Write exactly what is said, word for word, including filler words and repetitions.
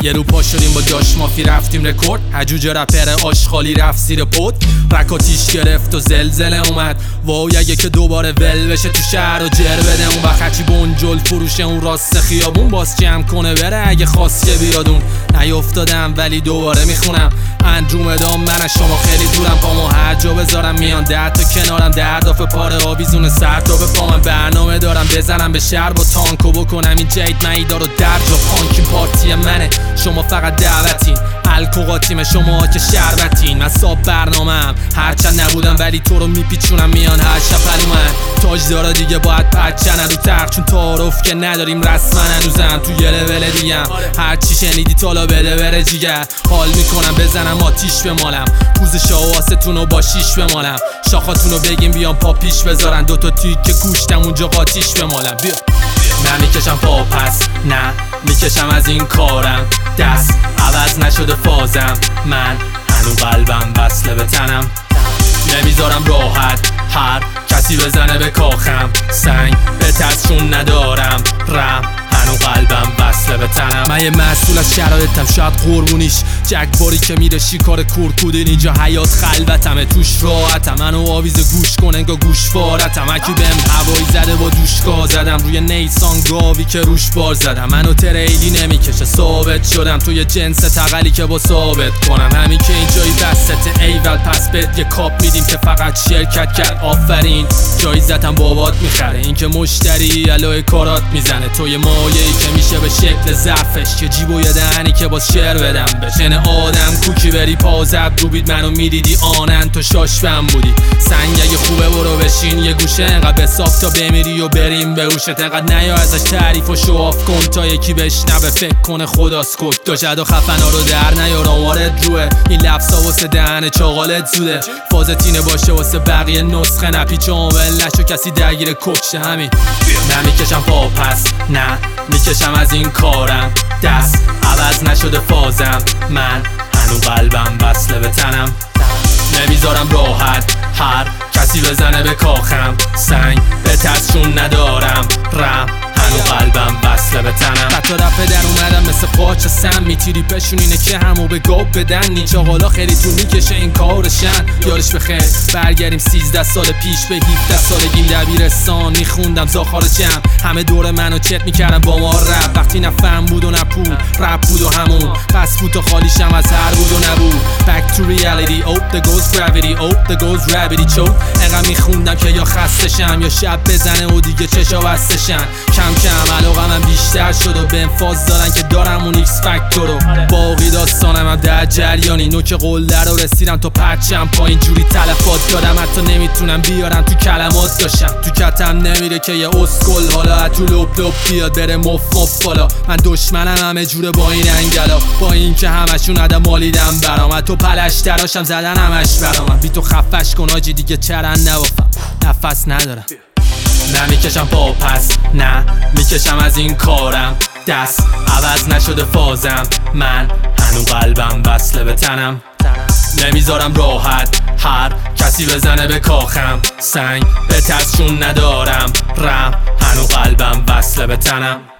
یه رو پا شدیم با داش مافی رفتیم رکورد، حجوجه رپر آشغالی رفت زیر پد، رکاتیش گرفت و زلزله اومد. وای اگه که دوباره ول بشه تو شهر و جر بده اون وقت هرچی بنجل فروشه اون راست خیابون باز جمع کنه بره اگه خواست که بیادون. نیافتادم ولی دوباره میخونم اندروم دام من از شما خیلی دورم، پامو هر جا بذارم میان ده تا کنارم، درداف پاره آویزون سر تا به پامن. برنامه دارم بزنم به شهر با تانکو بکنم این جید معیدار رو در جا پانکین پارتی منه، شما فقط دعوتین الکوقاتیم شما که شربتین. من ساب برنامه‌ام هرچند نبودم ولی تو رو میپیچونم میان هر شب من تاج داره دیگه باید پچنن رو تخت چون تعارف که نداریم رسما هنوزم تو یه لول دیگم. هر چی شنیدی تالا بده بره جیگر، حال میکنم بزنم آتیش به مالم، پوز شاواستون رو با شیش به مالم، شاخاتون رو بگیم بیان پا پیش بذارن دوتا تیک که گوشتم اونجا قاتیش به مالم. بیا نه میکشم پا پس، نه میکشم از این کارم دست، عوض نشده فازم من هنو قلبم وصله به تنم، نمیذارم راحت هر کسی بزنه به کاخم، سنگ به ترسشون ندارم رم هنو قلبم وصله به تنم. من یه مسئول از شرایطم شاید قربونیش جگباری که میره شیکار کورکودین، اینجا حیات خلوتمه توش راحتم، منو آویز گوش کن انگا گوش فارتم، اکی بهم هوایی زده با دوشگاه زدم روی نیسان گاوی که روش بار زدم، منو تریلی نمیکشه ثابت شدم توی جنس تقلی که با ثابت کنم، همین که اینجایی بسته ایول پس بهت یه کاپ میدیم که فقط شرکت کرد آفرین، جایزتم بابات میخره این که مشتری علای کارات میزنه، توی مایه‌ای که میشه به شکل ظرفش که جیب و یه دهنی که باز شعر بدم بشن آدم کوکی بری پازب روبید منو میدیدی آنن تو شاشفم بودی، سنگ اگه خوبه برو بشین یه گوشه انقدر بساف تا بمیری و بریم به هوشت، انقدر نیا ازش تعریف و شواف کن تا یکی بشنوه فکر کنه خداست کد، دو شد و خفنا رو در نیارم وارد روه این لفظا واسه دهن چاقالت زوده، فازتینه باشه واسه بقیه نسخه نپیچ عامل نشو کسی درگیر کشته همین. نمیکشم پا پس، نه میکشم از این کارم دست، عوض نشده فازم من هنو قلبم وصله به تنم، نمیذارم راحت هر کسی بزنه به کاخم، سنگ به ترسشون ندارم رم هنو قلبم وصله به تنم. حتی رفه در اومدم مثل قاچ سم میتیری پشون اینه که همو به گاب بدن نیچه حالا خیلی طول میکشه این کارشن یارش بخیر. برگردیم سیزده سال پیش به هفده سالگیم دبیرستان میخوندم زاخار جمع، همه دور منو چت میکردم با ما رپ، وقتی نه فهم بود و نه پول رپ بود و همون پس بود و خالیشم از هر بود و نبود. Back to reality oh the goes gravity oh the goes gravity choke، انقدر میخوندم که یا خستشم یا شب بزنه و دیگه چشا بستشن، کم کم علاقه من بیشتر شد و به انفاز دارن که دارم اون ایکس فکتور رو، باقی داستانم هم در جریانی، نوک قلدر رو رسیدم تا پرچم پایین جوری تلفات دادم حتی نمیتونم بیارم تو کلمات داشتم، تو کتم نمیره که یه اسکل حالا تو لپ لپ بیاد بره مف مف بالا، من دشمنم همه جوره با این انگلا، با این که همشون عدم مالیدم برام، تو پلش تراشم زدن همش برام، بی تو خفش کن آجی دیگه چرن نبافم نفس ندارم. نمیکشم پا پس، نه میکشم از این کارم دست، عوض نشده فازم من هنو قلبم وصله به تنم، نمیذارم راحت هر کسی بزنه به کاخم، سنگ به ترسشون ندارم رم هنو قلبم وصله به تنم.